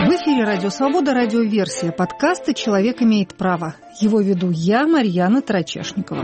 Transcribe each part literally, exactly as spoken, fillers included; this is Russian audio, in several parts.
В эфире «Радио Свобода», радиоверсия подкаста «Человек имеет право». Его веду я, Марьяна Тарачешникова.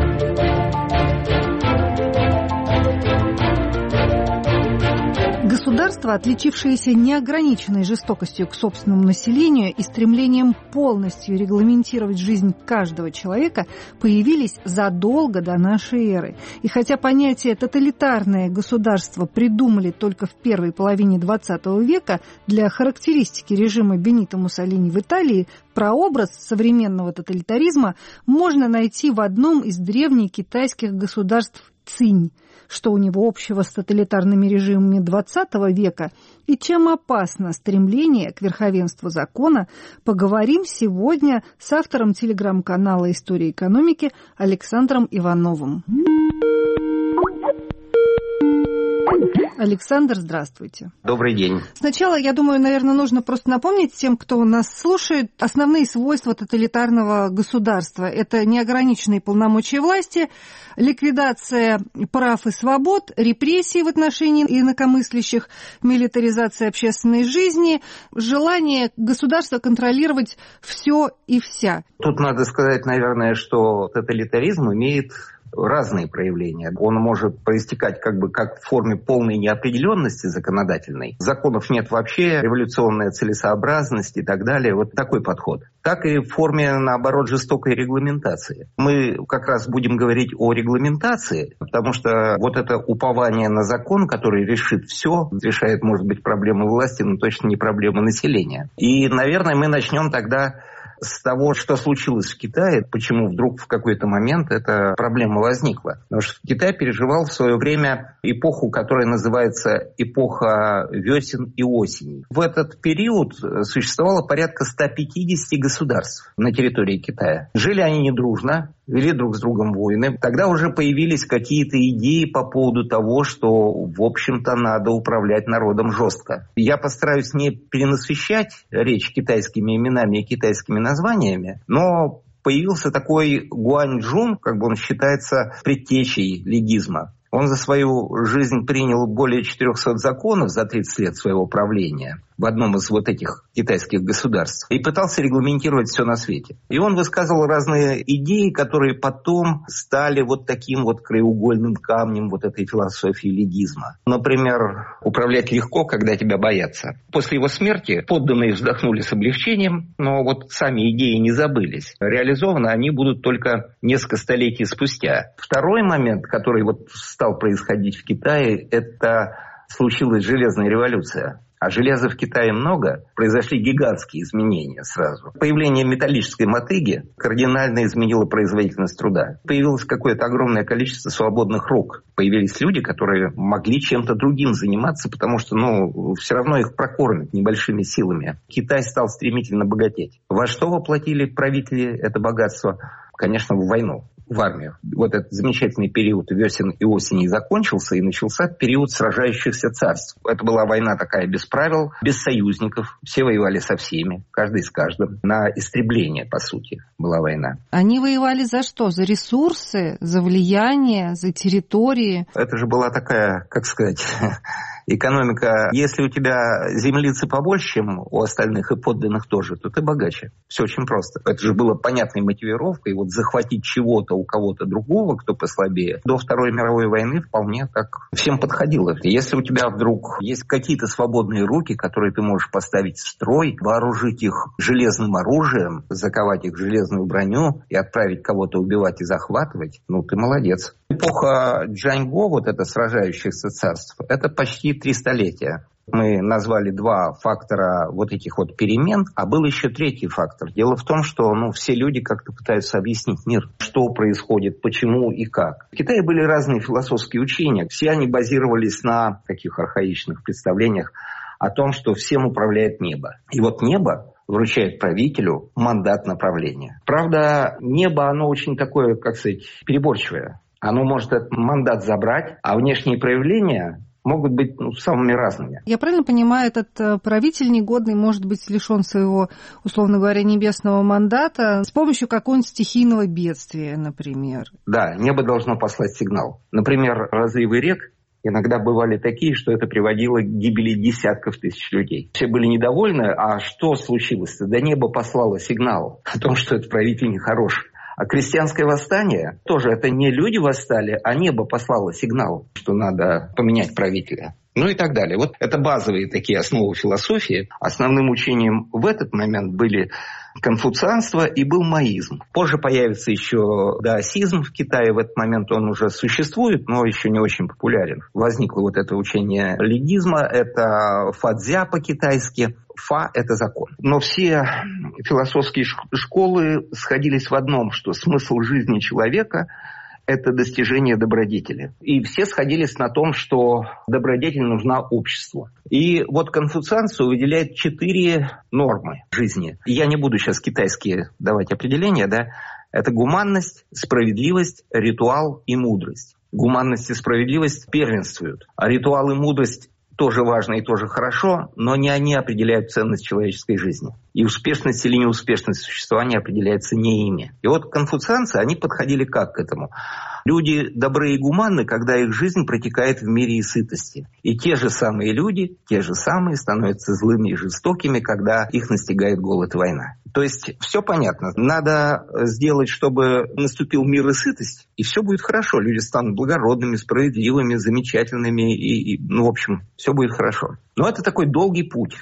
Государства, отличившиеся неограниченной жестокостью к собственному населению и стремлением полностью регламентировать жизнь каждого человека, появились задолго до нашей эры. И хотя понятие «тоталитарное государство» придумали только в первой половине двадцатого века, для характеристики режима Бенито Муссолини в Италии прообраз современного тоталитаризма можно найти в одном из древних китайских государств Цинь. Что у него общего с тоталитарными режимами двадцатого века и чем опасно стремление к верховенству закона, поговорим сегодня с автором телеграм-канала «История экономики» Александром Ивановым. Александр, здравствуйте. Добрый день. Сначала, я думаю, наверное, нужно просто напомнить тем, кто нас слушает, основные свойства тоталитарного государства. Это неограниченные полномочия власти, ликвидация прав и свобод, репрессии в отношении инакомыслящих, милитаризация общественной жизни, желание государства контролировать все и вся. Тут надо сказать, наверное, что тоталитаризм имеет разные проявления. Он может проистекать как бы как в форме полной неопределенности законодательной. Законов нет вообще, революционная целесообразность и так далее. Вот такой подход. Так и в форме, наоборот, жестокой регламентации. Мы как раз будем говорить о регламентации, потому что вот это упование на закон, который решит все, решает, может быть, проблемы власти, но точно не проблемы населения. И, наверное, мы начнем тогда с того, что случилось в Китае, почему вдруг в какой-то момент эта проблема возникла. Потому что Китай переживал в свое время эпоху, которая называется эпоха весен и осеней. В этот период существовало порядка ста пятидесяти государств на территории Китая. Жили они недружно, вели друг с другом войны. Тогда уже появились какие-то идеи по поводу того, что, в общем-то, надо управлять народом жестко. Я постараюсь не перенасыщать речь китайскими именами и китайскими названиями, но появился такой Гуаньчжун, как бы он считается предтечей легизма. Он за свою жизнь принял более четырехсот законов за тридцать лет своего правления в одном из вот этих китайских государств и пытался регламентировать все на свете. И он высказывал разные идеи, которые потом стали вот таким вот краеугольным камнем вот этой философии легизма. Например, управлять легко, когда тебя боятся. После его смерти подданные вздохнули с облегчением, но вот сами идеи не забылись. Реализованы они будут только несколько столетий спустя. Второй момент, который вот стал происходить в Китае, это случилась железная революция. А железа в Китае много, произошли гигантские изменения сразу. Появление металлической мотыги кардинально изменило производительность труда. Появилось какое-то огромное количество свободных рук. Появились люди, которые могли чем-то другим заниматься, потому что, ну, все равно их прокормят небольшими силами. Китай стал стремительно богатеть. Во что воплотили правители это богатство? Конечно, в войну. В армию. Вот этот замечательный период весен и осени закончился, и начался период сражающихся царств. Это была война такая без правил, без союзников. Все воевали со всеми, каждый с каждым. На истребление, по сути, была война. Они воевали за что? За ресурсы, за влияние, за территории? Это же была такая, как сказать... Экономика, если у тебя землицы побольше, чем у остальных и подданных тоже, то ты богаче. Все очень просто. Это же было понятной мотивировкой. Вот захватить чего-то у кого-то другого, кто послабее, до Второй мировой войны вполне так всем подходило. Если у тебя вдруг есть какие-то свободные руки, которые ты можешь поставить в строй, вооружить их железным оружием, заковать их в железную броню и отправить кого-то убивать и захватывать, ну ты молодец. Эпоха Джаньго, вот это сражающихся царств, это почти три столетия. Мы назвали два фактора вот этих вот перемен, а был еще третий фактор. Дело в том, что ну, все люди как-то пытаются объяснить мир, что происходит, почему и как. В Китае были разные философские учения. Все они базировались на таких архаичных представлениях о том, что всем управляет небо. И вот небо вручает правителю мандат направления. Правда, небо, оно очень такое, как сказать, переборчивое. Оно может этот мандат забрать, а внешние проявления могут быть ну, самыми разными. Я правильно понимаю, этот правитель негодный может быть лишен своего, условно говоря, небесного мандата с помощью какого-нибудь стихийного бедствия, например? Да, небо должно послать сигнал. Например, разливы рек иногда бывали такие, что это приводило к гибели десятков тысяч людей. Все были недовольны, а что случилось-то? Да небо послало сигнал о том, что этот правитель нехорош. А крестьянское восстание тоже это не люди восстали, а небо послало сигнал, что надо поменять правителя. Ну и так далее. Вот это базовые такие основы философии. Основным учением в этот момент были конфуцианство и был маизм. Позже появится еще даосизм в Китае. В этот момент он уже существует, но еще не очень популярен. Возникло вот это учение легизма, это фадзя по-китайски. Фа – это закон. Но все философские школы сходились в одном, что смысл жизни человека – это достижение добродетели. И все сходились на том, что добродетель нужна обществу. И вот конфуцианство выделяет четыре нормы жизни. Я не буду сейчас китайские давать определения, да. Это гуманность, справедливость, ритуал и мудрость. Гуманность и справедливость первенствуют, а ритуал и мудрость тоже важно и тоже хорошо, но не они определяют ценность человеческой жизни. И успешность или неуспешность существования определяется не ими. И вот конфуцианцы, они подходили как к этому? Люди добрые и гуманны, когда их жизнь протекает в мире и сытости. И те же самые люди, те же самые становятся злыми и жестокими, когда их настигает голод и война. То есть все понятно. Надо сделать, чтобы наступил мир и сытость, и все будет хорошо. Люди станут благородными, справедливыми, замечательными, и, и ну, в общем, все будет хорошо. Но это такой долгий путь.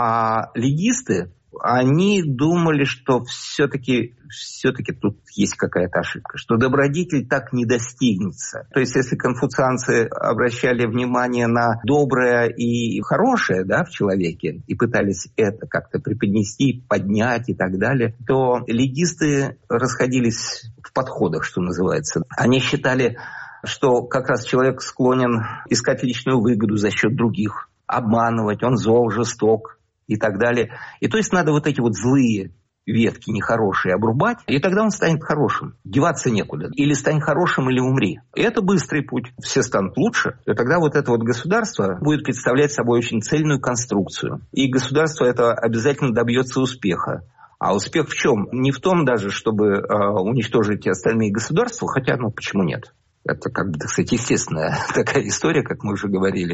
А легисты, они думали, что все-таки, все-таки тут есть какая-то ошибка, что добродетель так не достигнется. То есть, если конфуцианцы обращали внимание на доброе и хорошее, да, в человеке и пытались это как-то преподнести, поднять и так далее, то легисты расходились в подходах, что называется. Они считали, что как раз человек склонен искать личную выгоду за счет других, обманывать, он зол, жесток и так далее. И то есть надо вот эти вот злые ветки, нехорошие, обрубать, и тогда он станет хорошим. Деваться некуда. Или стань хорошим, или умри. И это быстрый путь. Все станут лучше. И тогда вот это вот государство будет представлять собой очень цельную конструкцию. И государство это обязательно добьется успеха. А успех в чем? Не в том даже, чтобы э, уничтожить остальные государства, хотя, ну, почему нет? Это, как бы, так сказать, естественная такая история, как мы уже говорили.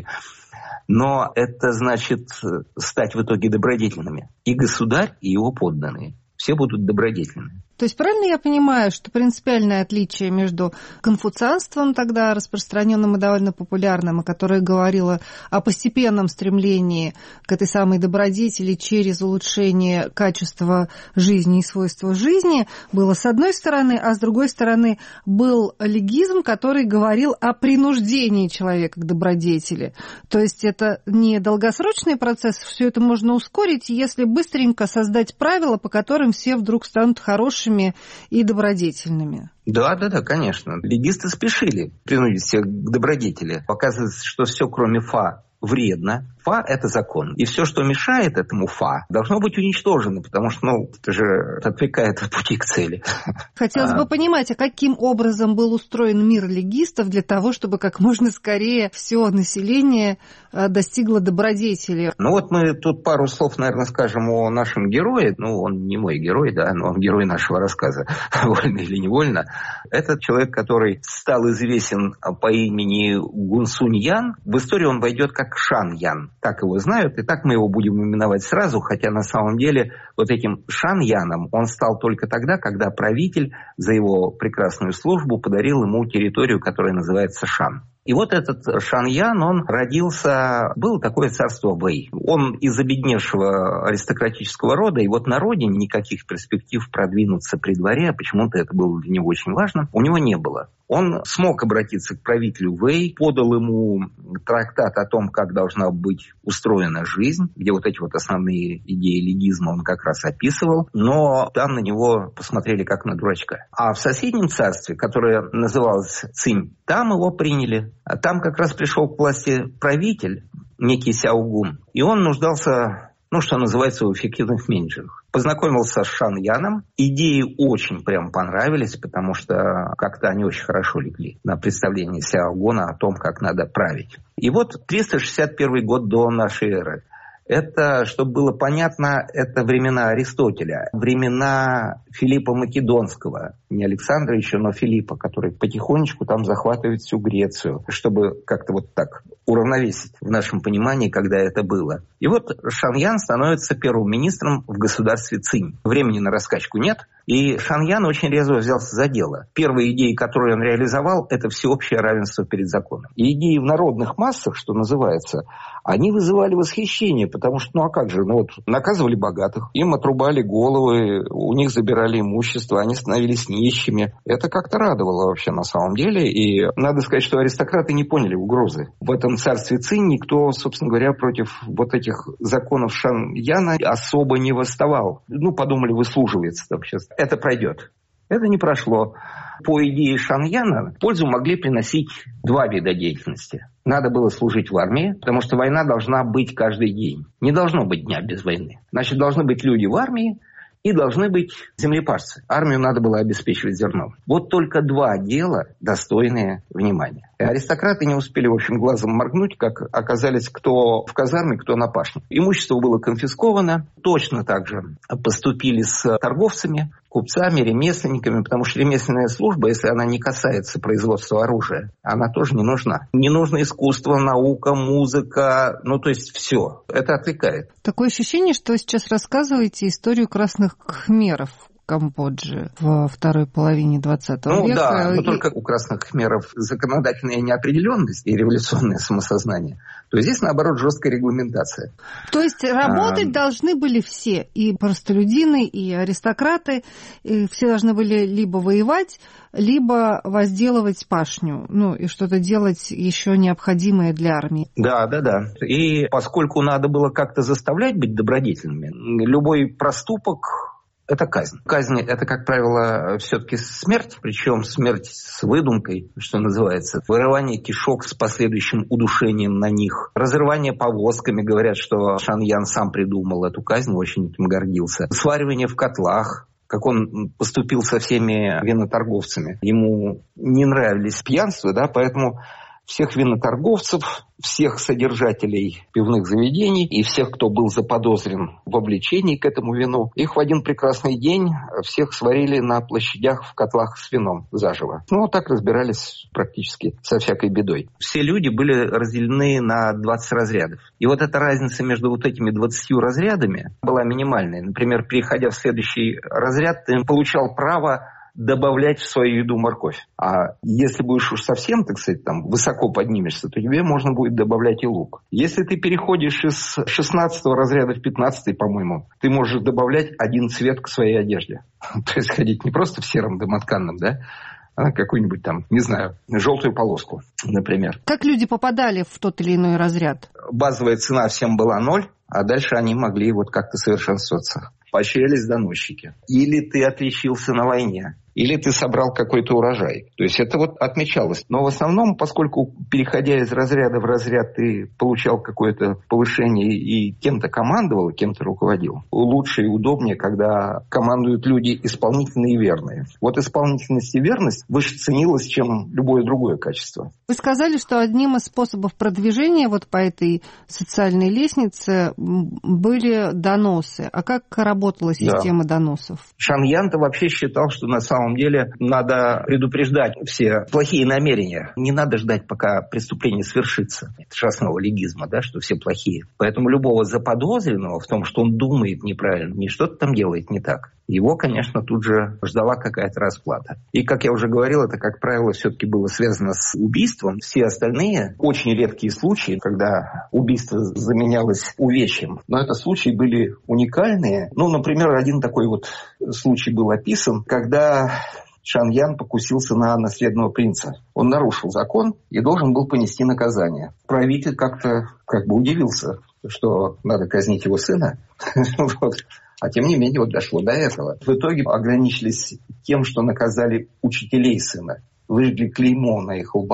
Но это значит стать в итоге добродетельными. И государь, и его подданные. Все будут добродетельными. То есть правильно я понимаю, что принципиальное отличие между конфуцианством, тогда распространенным и довольно популярным, которое говорило о постепенном стремлении к этой самой добродетели через улучшение качества жизни и свойства жизни, было с одной стороны, а с другой стороны был легизм, который говорил о принуждении человека к добродетели. То есть это не долгосрочный процесс, все это можно ускорить, если быстренько создать правила, по которым все вдруг станут хорошими и добродетельными. Да, да, да, конечно. Легисты спешили принудить всех к добродетели. Оказывается, что все, кроме фа, вредно. Фа – это закон. И все, что мешает этому фа, должно быть уничтожено, потому что, ну, это же отвлекает от пути к цели. Хотелось а... бы понимать, а каким образом был устроен мир легистов для того, чтобы как можно скорее все население достигло добродетели? Ну вот мы тут пару слов, наверное, скажем о нашем герое. Ну, он не мой герой, да, но он герой нашего рассказа, вольно или невольно. Это человек, который стал известен по имени Гунсунь Ян. В историю он войдет как Шан Ян. Так его знают, и так мы его будем именовать сразу, хотя на самом деле вот этим Шан Яном он стал только тогда, когда правитель за его прекрасную службу подарил ему территорию, которая называется Шан. И вот этот Шан Ян, он родился, было такое царство Вэй. Он из обедневшего аристократического рода, и вот на родине никаких перспектив продвинуться при дворе, а почему-то это было для него очень важно, у него не было. Он смог обратиться к правителю Вэй, подал ему трактат о том, как должна быть устроена жизнь, где вот эти вот основные идеи легизма он как раз описывал, но там на него посмотрели как на дурачка. А в соседнем царстве, которое называлось Цинь, там его приняли. А там как раз пришел к власти правитель, некий Сяогун, и он нуждался, ну, что называется, в эффективных менеджерах. Познакомился с Шан Яном. Идеи очень прям понравились, потому что как-то они очень хорошо легли на представление Сяогуна о том, как надо править. И вот триста шестьдесят первый год до нашей эры. Это, чтобы было понятно, это времена Аристотеля, времена Филиппа Македонского, не Александра еще, но Филиппа, который потихонечку там захватывает всю Грецию, чтобы как-то вот так уравновесить в нашем понимании, когда это было. И вот Шаньян становится первым министром в государстве Цинь. Времени на раскачку нет, и Шаньян очень резво взялся за дело. Первые идеи, которые он реализовал, это всеобщее равенство перед законом. И идеи в народных массах, что называется, они вызывали восхищение, потому что, ну а как же, ну вот наказывали богатых, им отрубали головы, у них забирали имущество, они становились нищими. Это как-то радовало вообще на самом деле, и надо сказать, что аристократы не поняли угрозы. В этом царстве Цинь никто, собственно говоря, против вот этих законов Шаньяна особо не восставал. Ну, подумали, выслуживается там сейчас. Это пройдет. Это не прошло. По идее Шаньяна пользу могли приносить два вида деятельности. Надо было служить в армии, потому что война должна быть каждый день. Не должно быть дня без войны. Значит, должны быть люди в армии и должны быть землепашцы. Армию надо было обеспечивать зерном. Вот только два дела, достойные внимания. И аристократы не успели, в общем, глазом моргнуть, как оказались кто в казарме, кто на пашне. Имущество было конфисковано. Точно так же поступили с торговцами, купцами, ремесленниками, потому что ремесленная служба, если она не касается производства оружия, она тоже не нужна. Не нужно искусство, наука, музыка, ну то есть все. Это отвлекает. Такое ощущение, что вы сейчас рассказываете историю красных кхмеров Камбоджи во второй половине двадцатого ну, века. Ну да, но и... только у красных кхмеров законодательная неопределенность и революционное самосознание, то здесь, наоборот, жесткая регламентация. То есть работать а... должны были все, и простолюдины, и аристократы, и все должны были либо воевать, либо возделывать пашню, ну и что-то делать еще необходимое для армии. Да, да, да. И поскольку надо было как-то заставлять быть добродетельными, любой проступок — это казнь. Казнь — это, как правило, все-таки смерть, причем смерть с выдумкой, что называется. Вырывание кишок с последующим удушением на них. Разрывание повозками. Говорят, что Шаньян сам придумал эту казнь, очень этим гордился. Сваривание в котлах. Как он поступил со всеми виноторговцами. Ему не нравились пьянства, да, поэтому всех виноторговцев, всех содержателей пивных заведений и всех, кто был заподозрен в вовлечении к этому вину, их в один прекрасный день всех сварили на площадях в котлах с вином заживо. Ну, вот так разбирались практически со всякой бедой. Все люди были разделены на двадцать разрядов. И вот эта разница между вот этими двадцатью разрядами была минимальной. Например, переходя в следующий разряд, ты получал право добавлять в свою еду морковь. А если будешь уж совсем, так сказать, там высоко поднимешься, то тебе можно будет добавлять и лук. Если ты переходишь из шестнадцатого разряда в пятнадцатый, по-моему, ты можешь добавлять один цвет к своей одежде. То есть ходить не просто в сером домотканном, да, а какую-нибудь там, не знаю, желтую полоску, например. Как люди попадали в тот или иной разряд? Базовая цена всем была ноль, а дальше они могли вот как-то совершенствоваться. Поощрялись доносчики. Или ты отличился на войне, или ты собрал какой-то урожай. То есть это вот отмечалось. Но в основном, поскольку, переходя из разряда в разряд, ты получал какое-то повышение и кем-то командовал, кем-то руководил, лучше и удобнее, когда командуют люди исполнительные и верные. Вот исполнительность и верность выше ценилась, чем любое другое качество. Вы сказали, что одним из способов продвижения вот по этой социальной лестнице были доносы. А как работала система да. доносов? Шаньян-то вообще считал, что на самом деле надо предупреждать все плохие намерения. Не надо ждать, пока преступление свершится. Это же основа легизма, да, что все плохие. Поэтому любого заподозренного в том, что он думает неправильно, не что-то там делает не так, его, конечно, тут же ждала какая-то расплата. И, как я уже говорил, это, как правило, все-таки было связано с убийством. Все остальные очень редкие случаи, когда убийство заменялось увечьем. Но это случаи были уникальные. Ну, например, один такой вот случай был описан, когда Шаньян покусился на наследного принца. Он нарушил закон и должен был понести наказание. Правитель как-то как бы удивился, что надо казнить его сына. А тем не менее, вот дошло до этого. В итоге ограничились тем, что наказали учителей сына. Выжгли клеймо на их лбах,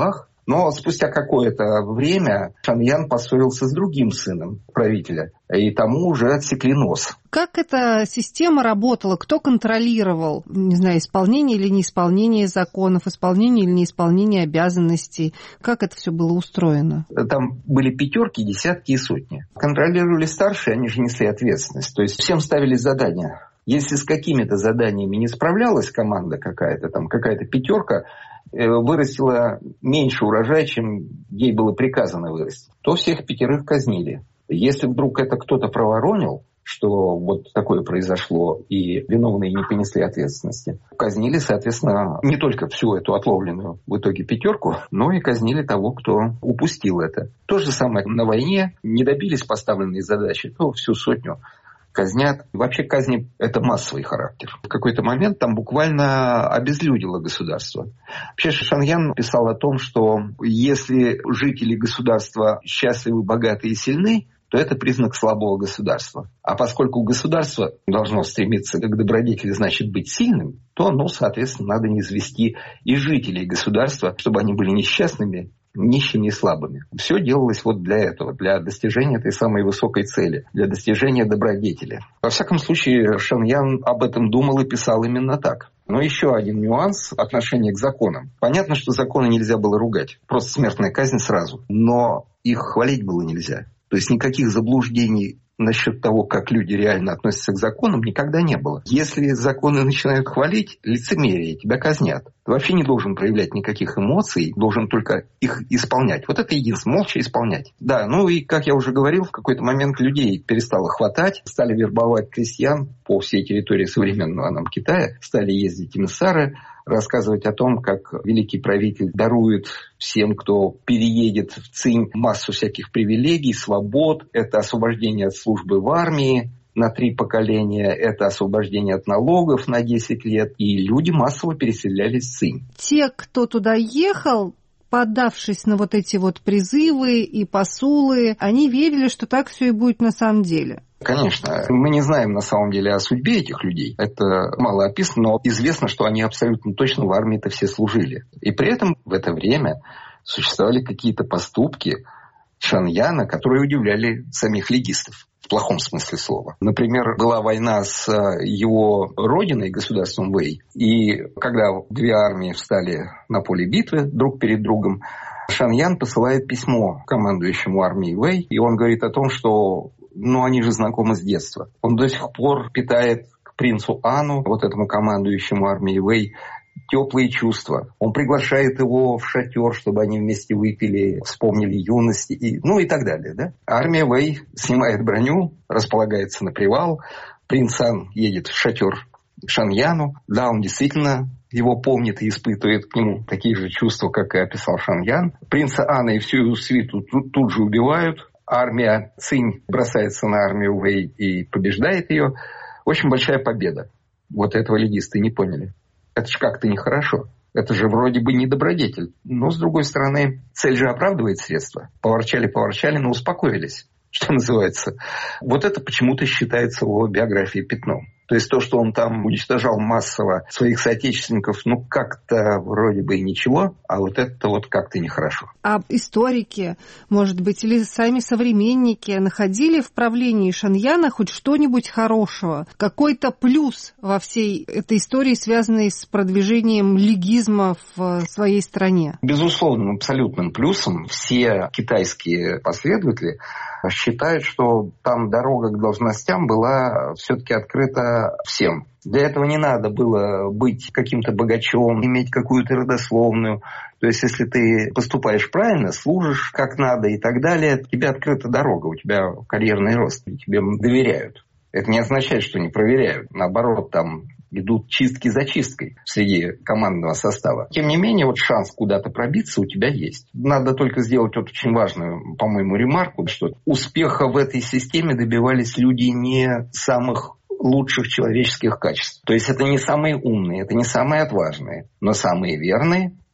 Но спустя какое-то время Шаньян поссорился с другим сыном правителя, и тому уже отсекли нос. Как эта система работала? Кто контролировал, не знаю, исполнение или неисполнение законов, исполнение или неисполнение обязанностей? Как это все было устроено? Там были пятерки, десятки и сотни. Контролировали старшие, они же несли ответственность. То есть всем ставили задания. Если с какими-то заданиями не справлялась команда какая-то, там какая-то пятерка, вырастила меньше урожая, чем ей было приказано вырастить, то всех пятерых казнили. Если вдруг это кто-то проворонил, что вот такое произошло, и виновные не понесли ответственности, казнили, соответственно, не только всю эту отловленную в итоге пятерку, но и казнили того, кто упустил это. То же самое на войне. Не добились поставленной задачи, то всю сотню казнят. Вообще казни – это массовый характер. В какой-то момент там буквально обезлюдило государство. Вообще Шаньян писал о том, что если жители государства счастливы, богаты и сильны, то это признак слабого государства. А поскольку государство должно стремиться к добродетели, значит быть сильным, то, ну, соответственно, надо низвести и жителей государства, чтобы они были несчастными, нищими и слабыми. Все делалось вот для этого, для достижения этой самой высокой цели, для достижения добродетели. Во всяком случае, Шаньян об этом думал и писал именно так. Но еще один нюанс – отношение к законам. Понятно, что законы нельзя было ругать. Просто смертная казнь сразу. Но их хвалить было нельзя. То есть никаких заблуждений насчет того, как люди реально относятся к законам, никогда не было. Если законы начинают хвалить, лицемерие, тебя казнят. Ты вообще не должен проявлять никаких эмоций, должен только их исполнять. Вот это единственное, молча исполнять. Да, ну и, как я уже говорил, в какой-то момент людей перестало хватать, стали вербовать крестьян по всей территории современного нам Китая, стали ездить эмиссары, рассказывать о том, как великий правитель дарует всем, кто переедет в Цинь, массу всяких привилегий, свобод. Это освобождение от службы в армии на три поколения, это освобождение от налогов на десять лет. И люди массово переселялись в Цинь. Те, кто туда ехал, поддавшись на вот эти вот призывы и посулы, они верили, что так все и будет на самом деле. Конечно. Мы не знаем на самом деле о судьбе этих людей. Это мало описано, но известно, что они абсолютно точно в армии-то все служили. И при этом в это время существовали какие-то поступки Шаньяна, которые удивляли самих легистов. В плохом смысле слова. Например, была война с его родиной, государством Вэй. И когда две армии встали на поле битвы друг перед другом, Шаньян посылает письмо командующему армией Вэй. И он говорит о том, что ну, они же знакомы с детства. Он до сих пор питает к принцу Ану, вот этому командующему армией Вэй, теплые чувства. Он приглашает его в шатер, чтобы они вместе выпили, вспомнили юность, и, ну и так далее. Да? Армия Вэй снимает броню, располагается на привал. Принц Ан едет в шатер к Шаньяну. Да, он действительно его помнит и испытывает к нему такие же чувства, как и описал Шаньян. Принца Ана и всю его свиту тут, тут же убивают. Армия Цинь бросается на армию Вэй и побеждает ее. Очень большая победа. Вот этого легисты не поняли. Это же как-то нехорошо. Это же вроде бы не добродетель. Но, с другой стороны, цель же оправдывает средства. Поворчали-поворчали, но успокоились, что называется. Вот это почему-то считается в его биографии пятном. То есть то, что он там уничтожал массово своих соотечественников, ну как-то вроде бы и ничего, а вот это вот как-то нехорошо. А историки, может быть, или сами современники находили в правлении Шаньяна хоть что-нибудь хорошего? Какой-то плюс во всей этой истории, связанной с продвижением легизма в своей стране? Безусловным, абсолютным плюсом все китайские последователи считают, что там дорога к должностям была все-таки открыта всем. Для этого не надо было быть каким-то богачом, иметь какую-то родословную. То есть, если ты поступаешь правильно, служишь как надо и так далее, тебе открыта дорога, у тебя карьерный рост, тебе доверяют. Это не означает, что не проверяют. Наоборот, там идут чистки за чисткой среди командного состава. Тем не менее, вот шанс куда-то пробиться у тебя есть. Надо только сделать вот очень важную, по-моему, ремарку, что успеха в этой системе добивались люди не самых лучших человеческих качеств. То есть это не самые умные, это не самые отважные, но самые верные,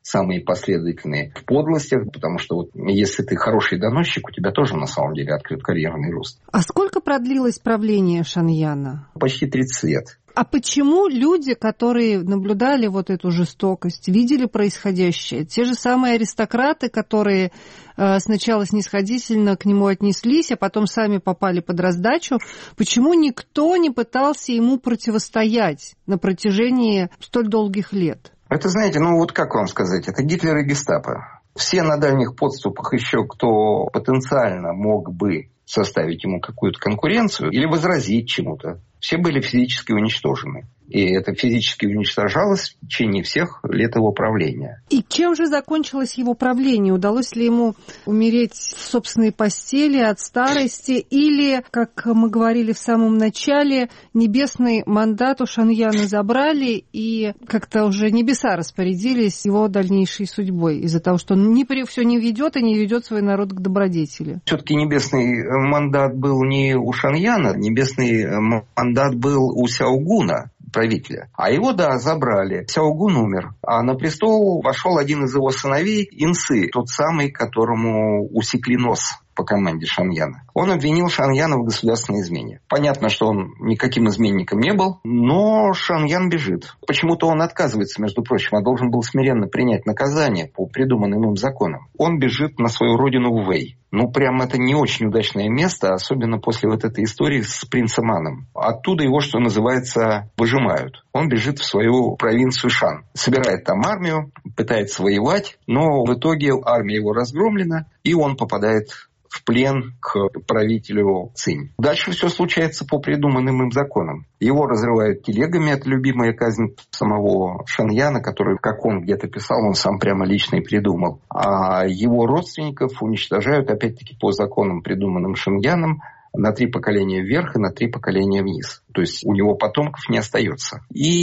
самые последовательные в подлостях, потому что вот если ты хороший доносчик, у тебя тоже на самом деле открыт карьерный рост. А сколько продлилось правление Шаньяна? Почти тридцать лет. А почему люди, которые наблюдали вот эту жестокость, видели происходящее, те же самые аристократы, которые э, сначала снисходительно к нему отнеслись, а потом сами попали под раздачу, почему никто не пытался ему противостоять на протяжении столь долгих лет? Это, знаете, ну вот как вам сказать, это Гитлер и гестапо. Все на дальних подступах еще, кто потенциально мог бы составить ему какую-то конкуренцию или возразить чему-то, все были физически уничтожены. И это физически уничтожалось в течение всех лет его правления. И чем же закончилось его правление? Удалось ли ему умереть в собственной постели от старости? Или, как мы говорили в самом начале, небесный мандат у Шаньяна забрали, и как-то уже небеса распорядились его дальнейшей судьбой из-за того, что он не, все не ведет и не ведет свой народ к добродетели? Все-таки небесный мандат был не у Шаньяна, небесный мандат был у Сяогуна, правителя. А его, да, забрали. Сяогун умер. А на престол вошел один из его сыновей, Инсы, тот самый, которому усекли нос по команде Шаньяна. Он обвинил Шаньяна в государственной измене. Понятно, что он никаким изменником не был, но Шаньян бежит. Почему-то он отказывается, между прочим, а должен был смиренно принять наказание по придуманным им законам. Он бежит на свою родину в Вэй. Ну, прям это не очень удачное место, особенно после вот этой истории с принцем Аном. Оттуда его, что называется, выжимают. Он бежит в свою провинцию Шан. Собирает там армию, пытается воевать, но в итоге армия его разгромлена, и он попадает в плен к правителю Цинь. Дальше все случается по придуманным им законам. Его разрывают телегами, это любимая казнь самого Шаньяна, который, как он где-то писал, он сам прямо лично и придумал. А его родственников уничтожают, опять-таки, по законам, придуманным Шаньяном, на три поколения вверх и на три поколения вниз. То есть у него потомков не остается.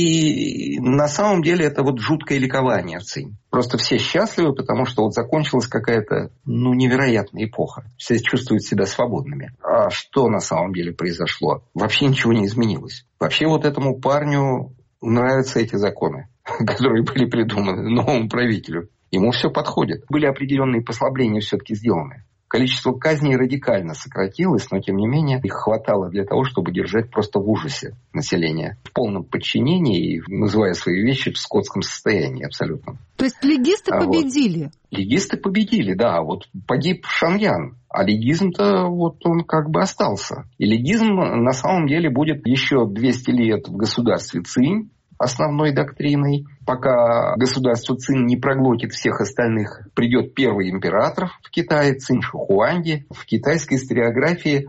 И на самом деле это вот жуткое ликование в Цинь. Просто все счастливы, потому что вот закончилась какая-то, ну, невероятная эпоха. Все чувствуют себя свободными. А что на самом деле произошло? Вообще ничего не изменилось. Вообще вот этому парню нравятся эти законы, которые были придуманы новому правителю. Ему все подходит. Были определенные послабления все-таки сделаны. Количество казней радикально сократилось, но, тем не менее, их хватало для того, чтобы держать просто в ужасе население. В полном подчинении и называя свои вещи в скотском состоянии абсолютно. То есть легисты а победили? Вот. Легисты победили, да. Вот погиб Шаньян, а легизм-то вот он как бы остался. И легизм на самом деле будет еще двести лет в государстве Цинь, основной доктриной. Пока государство Цинь не проглотит всех остальных, придет первый император в Китае, Цинь Шихуанди. В китайской историографии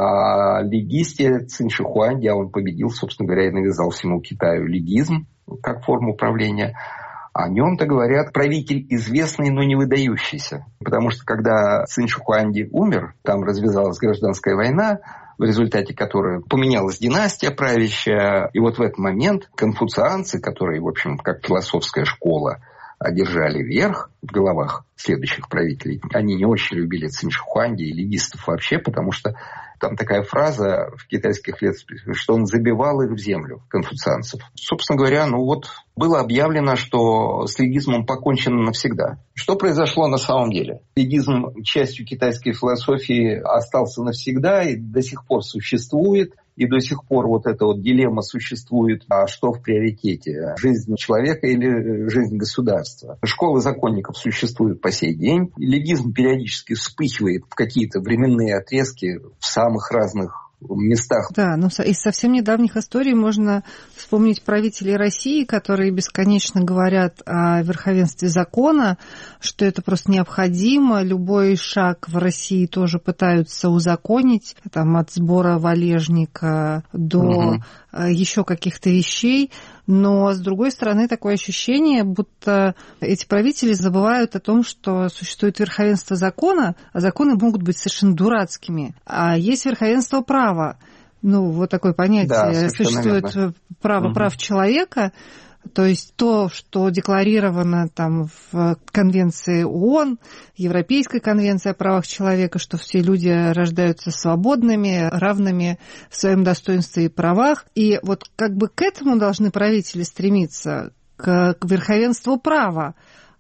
о легисте Цинь Шихуанди, а он победил, собственно говоря, и навязал всему Китаю легизм как форму правления. О нем-то говорят правитель известный, но не выдающийся. Потому что когда Цинь Шихуанди умер, там развязалась гражданская война, в результате которой поменялась династия правящая. И вот в этот момент конфуцианцы, которые, в общем, как философская школа, одержали верх в головах следующих правителей, они не очень любили Цинь Шихуанди и легистов вообще, потому что там такая фраза в китайских летописях, что он забивал их в землю, конфуцианцев. Собственно говоря, ну вот было объявлено, что с легизмом покончено навсегда. Что произошло на самом деле? Легизм частью китайской философии остался навсегда и до сих пор существует. И до сих пор вот эта вот дилемма существует, а что в приоритете? Жизнь человека или жизнь государства? Школы законников существуют по сей день. Легизм периодически вспыхивает в какие-то временные отрезки в самых разных местах. Да, но из совсем недавних историй можно вспомнить правителей России, которые бесконечно говорят о верховенстве закона, что это просто необходимо. Любой шаг в России тоже пытаются узаконить, там, от сбора валежника до угу. еще каких-то вещей. Но, с другой стороны, такое ощущение, будто эти правители забывают о том, что существует верховенство закона, а законы могут быть совершенно дурацкими. А есть верховенство права. Ну, вот такое понятие. Да, существует верно. право угу. прав человека. То есть то, что декларировано там в Конвенции ООН, Европейской конвенции о правах человека, что все люди рождаются свободными, равными в своем достоинстве и правах. И вот как бы к этому должны правители стремиться, к, к верховенству права.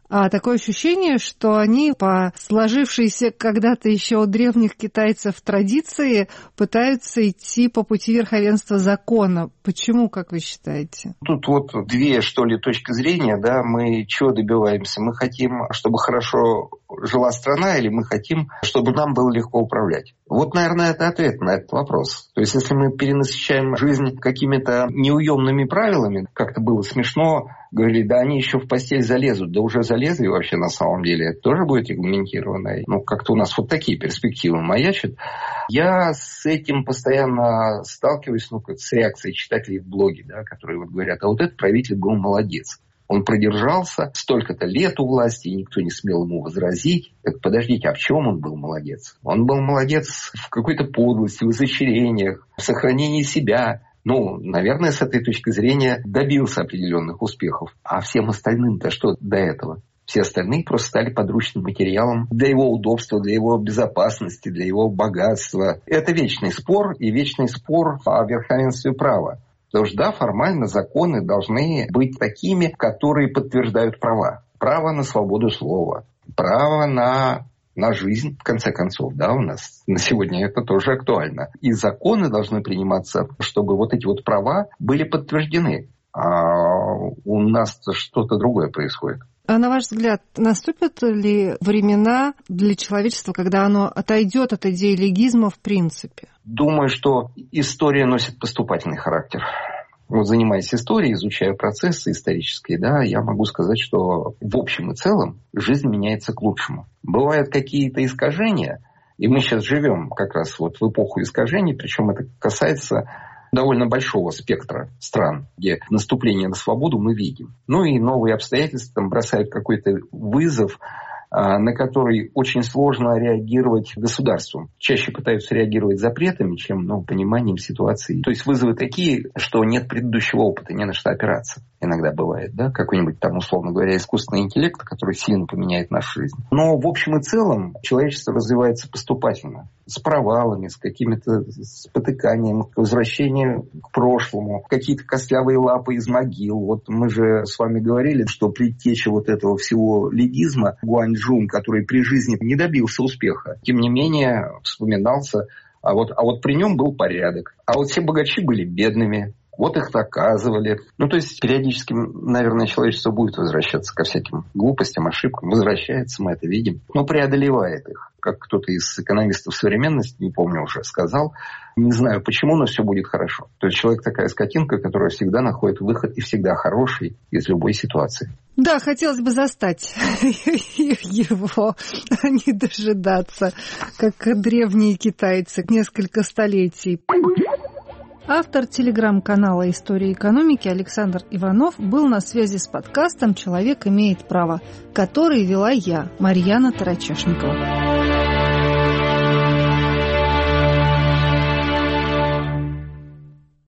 А такое ощущение, что они по сложившейся когда-то еще у древних китайцев традиции пытаются идти по пути верховенства закона. Почему, как вы считаете? Тут вот две, что ли, точки зрения, да, мы чего добиваемся? Мы хотим, чтобы хорошо жила страна, или мы хотим, чтобы нам было легко управлять? Вот, наверное, это ответ на этот вопрос. То есть, если мы перенасыщаем жизнь какими-то неуемными правилами, как-то было смешно, говорили, да они еще в постель залезут, да уже залезли вообще на самом деле, это тоже будет регламентировано. Ну, как-то у нас вот такие перспективы маячат. Я с этим постоянно сталкиваюсь, ну, как с реакцией читателей в блоге, да, которые вот говорят, а вот этот правитель был молодец. Он продержался столько-то лет у власти, и никто не смел ему возразить. Так подождите, а в чем он был молодец? Он был молодец в какой-то подлости, в изощрениях, в сохранении себя. Ну, наверное, с этой точки зрения добился определенных успехов. А всем остальным-то что до этого? Все остальные просто стали подручным материалом для его удобства, для его безопасности, для его богатства. Это вечный спор, и вечный спор о верховенстве права. Потому что, да, формально законы должны быть такими, которые подтверждают права. Право на свободу слова, право на, на жизнь, в конце концов, да, у нас на сегодня это тоже актуально. И законы должны приниматься, чтобы вот эти вот права были подтверждены. А у нас что-то другое происходит. А на ваш взгляд, наступят ли времена для человечества, когда оно отойдет от идеи легизма в принципе? Думаю, что история носит поступательный характер. Вот занимаясь историей, изучая процессы исторические, да, я могу сказать, что в общем и целом жизнь меняется к лучшему. Бывают какие-то искажения, и мы сейчас живем как раз вот в эпоху искажений, причем это касается довольно большого спектра стран, где наступление на свободу мы видим. Ну и новые обстоятельства там бросают какой-то вызов, на который очень сложно реагировать государству. Чаще пытаются реагировать запретами, чем ну, пониманием ситуации. То есть вызовы такие, что нет предыдущего опыта, не на что опираться. Иногда бывает, да, какой-нибудь там, условно говоря, искусственный интеллект, который сильно поменяет нашу жизнь. Но в общем и целом человечество развивается поступательно. С провалами, с какими-то спотыканиями, возвращением к прошлому, какие-то костлявые лапы из могил. Вот мы же с вами говорили, что предтеча вот этого всего легизма Гуанчжун, который при жизни не добился успеха, тем не менее вспоминался, а вот, а вот при нем был порядок. А вот все богачи были бедными. Вот их наказывали. Ну, то есть, периодически, наверное, человечество будет возвращаться ко всяким глупостям, ошибкам. Возвращается, мы это видим. Но преодолевает их. Как кто-то из экономистов современности, не помню уже, сказал, не знаю почему, но все будет хорошо. То есть, человек такая скотинка, которая всегда находит выход и всегда хороший из любой ситуации. Да, хотелось бы застать его, а не дожидаться, как древние китайцы, несколько столетий. Автор телеграм-канала «История экономики» Александр Иванов был на связи с подкастом «Человек имеет право», который вела я, Марьяна Тарачешникова.